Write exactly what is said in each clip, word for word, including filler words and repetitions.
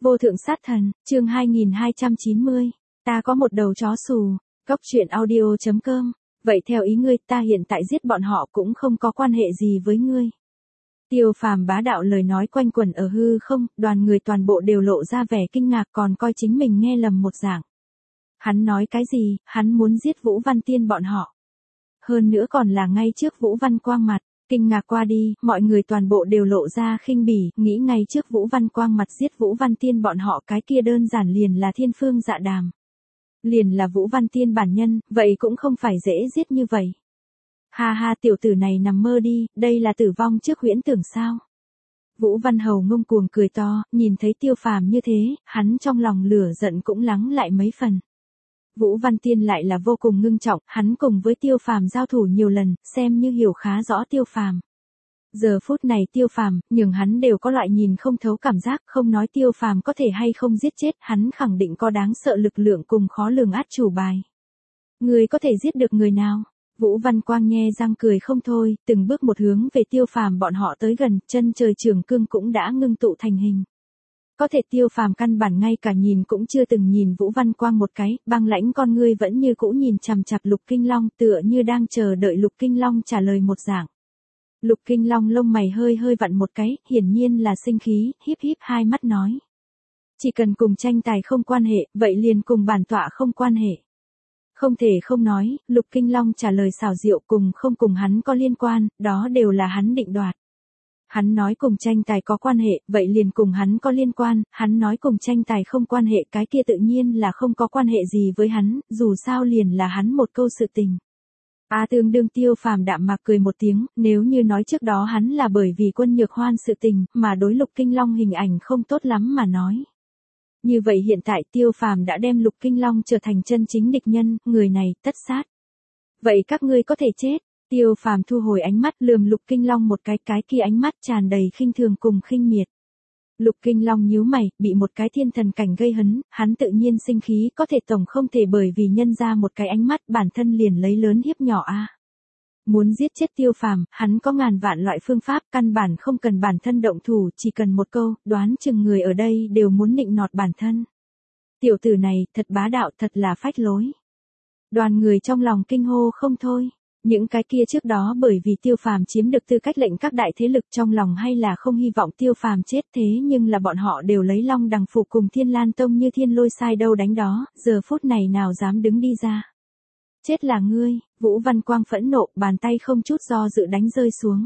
Vô thượng sát thần, chương hai nghìn hai trăm chín mươi. Ta có một đầu chó xù. Cốc truyện audio chấm com. Vậy theo ý ngươi, ta hiện tại giết bọn họ cũng không có quan hệ gì với ngươi. Tiêu Phàm bá đạo lời nói quanh quẩn ở hư không, đoàn người toàn bộ đều lộ ra vẻ kinh ngạc, còn coi chính mình nghe lầm một dạng. Hắn nói cái gì? Hắn muốn giết Vũ Văn Tiên bọn họ. Hơn nữa còn là ngay trước Vũ Văn Quang mặt. Kinh ngạc qua đi, mọi người toàn bộ đều lộ ra khinh bỉ, nghĩ ngay trước Vũ Văn Quang mặt giết Vũ Văn Tiên bọn họ, cái kia đơn giản liền là thiên phương dạ đàm. Liền là Vũ Văn Tiên bản nhân, vậy cũng không phải dễ giết như vậy. Ha ha, tiểu tử này nằm mơ đi, đây là tử vong trước huyễn tưởng sao? Vũ Văn Hầu ngông cuồng cười to, nhìn thấy Tiêu Phàm như thế, hắn trong lòng lửa giận cũng lắng lại mấy phần. Vũ Văn Tiên lại là vô cùng ngưng trọng, hắn cùng với Tiêu Phàm giao thủ nhiều lần, xem như hiểu khá rõ Tiêu Phàm. Giờ phút này Tiêu Phàm, nhưng hắn đều có loại nhìn không thấu cảm giác, không nói Tiêu Phàm có thể hay không giết chết, hắn khẳng định có đáng sợ lực lượng cùng khó lường át chủ bài. Người có thể giết được người nào? Vũ Văn Quang nhe răng cười không thôi, từng bước một hướng về Tiêu Phàm bọn họ tới gần, chân trời trường cương cũng đã ngưng tụ thành hình. Có thể Tiêu Phàm căn bản ngay cả nhìn cũng chưa từng nhìn Vũ Văn Quang một cái, băng lãnh con ngươi vẫn như cũ nhìn chằm chằm Lục Kinh Long, tựa như đang chờ đợi Lục Kinh Long trả lời một dạng. Lục Kinh Long lông mày hơi hơi vặn một cái, hiển nhiên là sinh khí, híp híp hai mắt nói. Chỉ cần cùng tranh tài không quan hệ, vậy liền cùng bản tọa không quan hệ. Không thể không nói, Lục Kinh Long trả lời xảo diệu, cùng không cùng hắn có liên quan, đó đều là hắn định đoạt. Hắn nói cùng tranh tài có quan hệ, vậy liền cùng hắn có liên quan, hắn nói cùng tranh tài không quan hệ, cái kia tự nhiên là không có quan hệ gì với hắn, dù sao liền là hắn một câu sự tình. A tương đương Tiêu Phàm đạm mạc cười một tiếng, nếu như nói trước đó hắn là bởi vì Quân Nhược Hoan sự tình, mà đối Lục Kinh Long hình ảnh không tốt lắm mà nói. Như vậy hiện tại Tiêu Phàm đã đem Lục Kinh Long trở thành chân chính địch nhân, người này tất sát. Vậy các ngươi có thể chết. Tiêu Phàm thu hồi ánh mắt, lườm Lục Kinh Long một cái, cái kia ánh mắt tràn đầy khinh thường cùng khinh miệt. Lục Kinh Long nhíu mày, bị một cái thiên thần cảnh gây hấn, hắn tự nhiên sinh khí, có thể tổng không thể bởi vì nhân ra một cái ánh mắt bản thân liền lấy lớn hiếp nhỏ a. Muốn giết chết Tiêu Phàm, hắn có ngàn vạn loại phương pháp, căn bản không cần bản thân động thủ, chỉ cần một câu, đoán chừng người ở đây đều muốn nịnh nọt bản thân. Tiểu tử này, thật bá đạo, thật là phách lối. Đoàn người trong lòng kinh hô không thôi. Những cái kia trước đó bởi vì Tiêu Phàm chiếm được tư cách lệnh các đại thế lực trong lòng hay là không hy vọng Tiêu Phàm chết, thế nhưng là bọn họ đều lấy Long Đằng Phủ cùng Thiên Lan Tông như thiên lôi sai đâu đánh đó, giờ phút này nào dám đứng đi ra. Chết là ngươi. Vũ Văn Quang phẫn nộ, bàn tay không chút do dự đánh rơi xuống.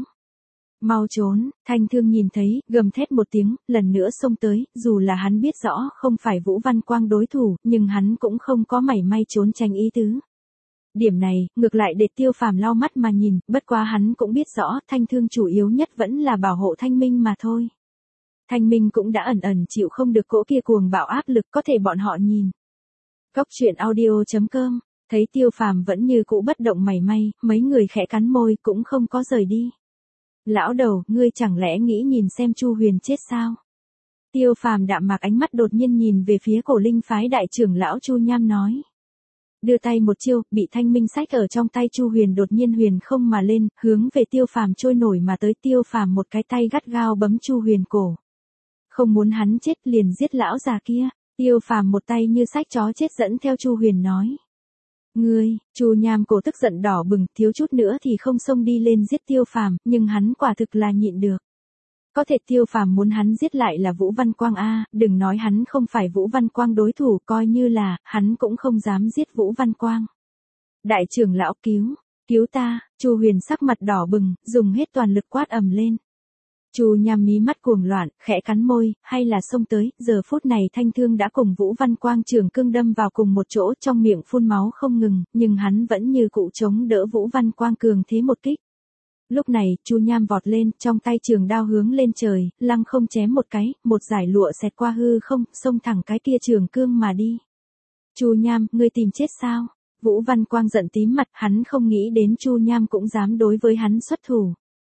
Mau trốn. Thanh Thương nhìn thấy, gầm thét một tiếng, lần nữa xông tới, dù là hắn biết rõ không phải Vũ Văn Quang đối thủ, nhưng hắn cũng không có mảy may trốn tránh ý tứ. Điểm này, ngược lại để Tiêu Phàm lau mắt mà nhìn, bất quá hắn cũng biết rõ, Thanh Thương chủ yếu nhất vẫn là bảo hộ Thanh Minh mà thôi. Thanh Minh cũng đã ẩn ẩn chịu không được cỗ kia cuồng bạo áp lực, có thể bọn họ nhìn. Cốc truyện audio chấm com. Thấy Tiêu Phàm vẫn như cũ bất động mảy may, mấy người khẽ cắn môi cũng không có rời đi. Lão đầu, ngươi chẳng lẽ nghĩ nhìn xem Chu Huyền chết sao? Tiêu Phàm đạm mạc ánh mắt đột nhiên nhìn về phía Cổ Linh phái đại trưởng lão Chu Nham nói. Đưa tay một chiêu, bị Thanh Minh sách ở trong tay Chu Huyền đột nhiên huyền không mà lên, hướng về Tiêu Phàm trôi nổi mà tới. Tiêu Phàm một cái tay gắt gao bấm Chu Huyền cổ. Không muốn hắn chết liền giết lão già kia. Tiêu Phàm một tay như sách chó chết dẫn theo Chu Huyền nói. Ngươi, Chu Nham cổ tức giận đỏ bừng, thiếu chút nữa thì không xông đi lên giết Tiêu Phàm, nhưng hắn quả thực là nhịn được. Có thể Tiêu Phàm muốn hắn giết lại là Vũ Văn Quang a, đừng nói hắn không phải Vũ Văn Quang đối thủ, coi như là, hắn cũng không dám giết Vũ Văn Quang. Đại trưởng lão cứu, cứu ta. Chu Huyền sắc mặt đỏ bừng, dùng hết toàn lực quát ầm lên. Chu Nham mí mắt cuồng loạn, khẽ cắn môi, hay là xông tới, giờ phút này Thanh Thương đã cùng Vũ Văn Quang trường cương đâm vào cùng một chỗ, trong miệng phun máu không ngừng, nhưng hắn vẫn như cũ chống đỡ Vũ Văn Quang cường thế một kích. Lúc này, Chu Nham vọt lên, trong tay trường đao hướng lên trời, lăng không chém một cái, một dải lụa xẹt qua hư không, xông thẳng cái kia trường cương mà đi. Chu Nham, ngươi tìm chết sao? Vũ Văn Quang giận tím mặt, hắn không nghĩ đến Chu Nham cũng dám đối với hắn xuất thủ.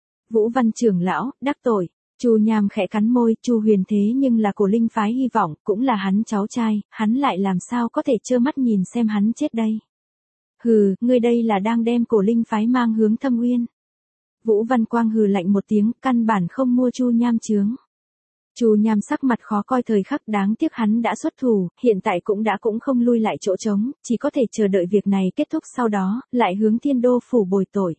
Vũ Văn trưởng lão, đắc tội. Chu Nham khẽ cắn môi, Chu Huyền thế nhưng là Cổ Linh phái hy vọng, cũng là hắn cháu trai, hắn lại làm sao có thể trơ mắt nhìn xem hắn chết đây. Hừ, ngươi đây là đang đem Cổ Linh phái mang hướng Thâm Uyên. Vũ Văn Quang hừ lạnh một tiếng, căn bản không mua Chu Nham chướng. Chu Nham sắc mặt khó coi thời khắc, đáng tiếc hắn đã xuất thủ, hiện tại cũng đã cũng không lui lại chỗ trống, chỉ có thể chờ đợi việc này kết thúc, sau đó, lại hướng Thiên Đô phủ bồi tội.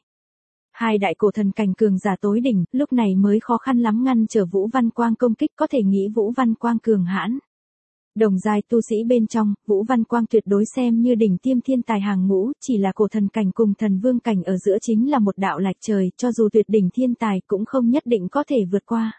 Hai đại cổ thần cảnh cường giả tối đỉnh, lúc này mới khó khăn lắm ngăn trở Vũ Văn Quang công kích, có thể nghĩ Vũ Văn Quang cường hãn. Đồng giai tu sĩ bên trong, Vũ Văn Quang tuyệt đối xem như đỉnh tiêm thiên tài hàng ngũ, chỉ là cổ thần cảnh cùng thần vương cảnh ở giữa chính là một đạo lạch trời, cho dù tuyệt đỉnh thiên tài cũng không nhất định có thể vượt qua.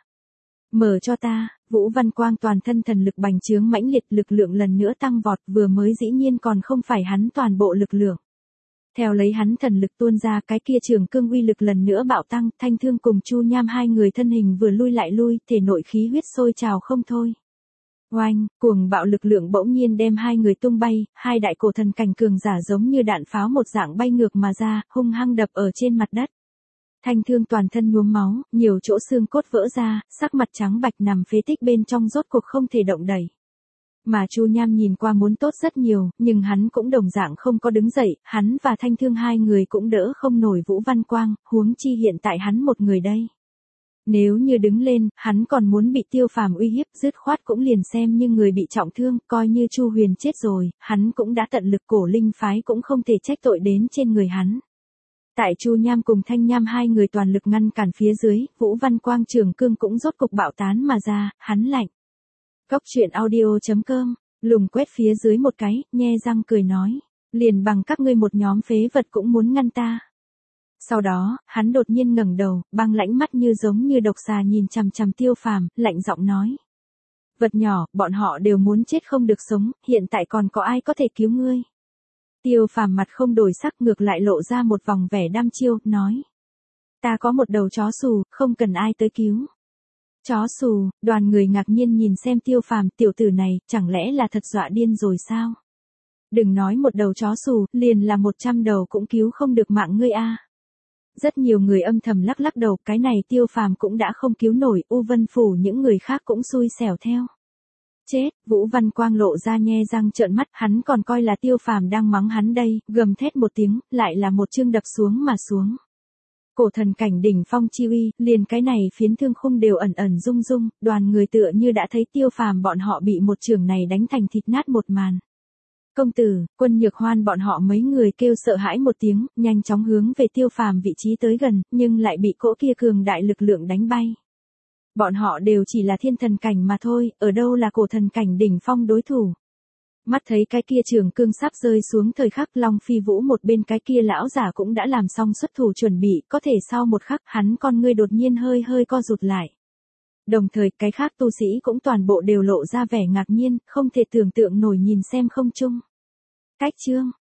Mở cho ta, Vũ Văn Quang toàn thân thần lực bành trướng mãnh liệt, lực lượng lần nữa tăng vọt, vừa mới dĩ nhiên còn không phải hắn toàn bộ lực lượng. Theo lấy hắn thần lực tuôn ra, cái kia trường cương uy lực lần nữa bạo tăng, Thanh Thương cùng Chu Nham hai người thân hình vừa lui lại lui, thể nội khí huyết sôi trào không thôi. Oanh, cuồng bạo lực lượng bỗng nhiên đem hai người tung bay, hai đại cổ thần cảnh cường giả giống như đạn pháo một dạng bay ngược mà ra, hung hăng đập ở trên mặt đất. Thanh Thương toàn thân nhuốm máu, nhiều chỗ xương cốt vỡ ra, sắc mặt trắng bạch nằm phế tích bên trong, rốt cuộc không thể động đậy. Mà Chu Nham nhìn qua muốn tốt rất nhiều, nhưng hắn cũng đồng dạng không có đứng dậy, hắn và Thanh Thương hai người cũng đỡ không nổi Vũ Văn Quang, huống chi hiện tại hắn một người đây. Nếu như đứng lên, hắn còn muốn bị Tiêu Phàm uy hiếp, dứt khoát cũng liền xem như người bị trọng thương, coi như Chu Huyền chết rồi, hắn cũng đã tận lực, Cổ Linh phái cũng không thể trách tội đến trên người hắn. Tại Chu Nham cùng Thanh Nham hai người toàn lực ngăn cản phía dưới, Vũ Văn Quang trường cương cũng rốt cục bạo tán mà ra, hắn lạnh. Cốc truyện audio chấm com, lùng quét phía dưới một cái, nhe răng cười nói, liền bằng các ngươi một nhóm phế vật cũng muốn ngăn ta. Sau đó, hắn đột nhiên ngẩng đầu, băng lãnh mắt như giống như độc xà nhìn chằm chằm Tiêu Phàm, lạnh giọng nói. Vật nhỏ, bọn họ đều muốn chết không được sống, hiện tại còn có ai có thể cứu ngươi? Tiêu Phàm mặt không đổi sắc, ngược lại lộ ra một vòng vẻ đăm chiêu, nói. Ta có một đầu chó xù, không cần ai tới cứu. Chó xù, đoàn người ngạc nhiên nhìn xem Tiêu Phàm, tiểu tử này, chẳng lẽ là thật dọa điên rồi sao? Đừng nói một đầu chó xù, liền là một trăm đầu cũng cứu không được mạng ngươi a. Rất nhiều người âm thầm lắc lắc đầu, cái này Tiêu Phàm cũng đã không cứu nổi, U Vân Phủ những người khác cũng xui xẻo theo. Chết, Vũ Văn Quang lộ ra nhe răng trợn mắt, hắn còn coi là Tiêu Phàm đang mắng hắn đây, gầm thét một tiếng, lại là một chương đập xuống mà xuống. Cổ thần cảnh đỉnh phong chi uy, liền cái này phiến thương khung đều ẩn ẩn rung rung, đoàn người tựa như đã thấy Tiêu Phàm bọn họ bị một chưởng này đánh thành thịt nát một màn. Công tử, Quân Nhược Hoan bọn họ mấy người kêu sợ hãi một tiếng, nhanh chóng hướng về Tiêu Phàm vị trí tới gần, nhưng lại bị cỗ kia cường đại lực lượng đánh bay. Bọn họ đều chỉ là thiên thần cảnh mà thôi, ở đâu là cổ thần cảnh đỉnh phong đối thủ. Mắt thấy cái kia trường cương sắp rơi xuống thời khắc, Long Phi Vũ một bên cái kia lão giả cũng đã làm xong xuất thủ chuẩn bị, có thể sau một khắc hắn con ngươi đột nhiên hơi hơi co rụt lại. Đồng thời cái khác tu sĩ cũng toàn bộ đều lộ ra vẻ ngạc nhiên, không thể tưởng tượng nổi nhìn xem không chung. Cách chương,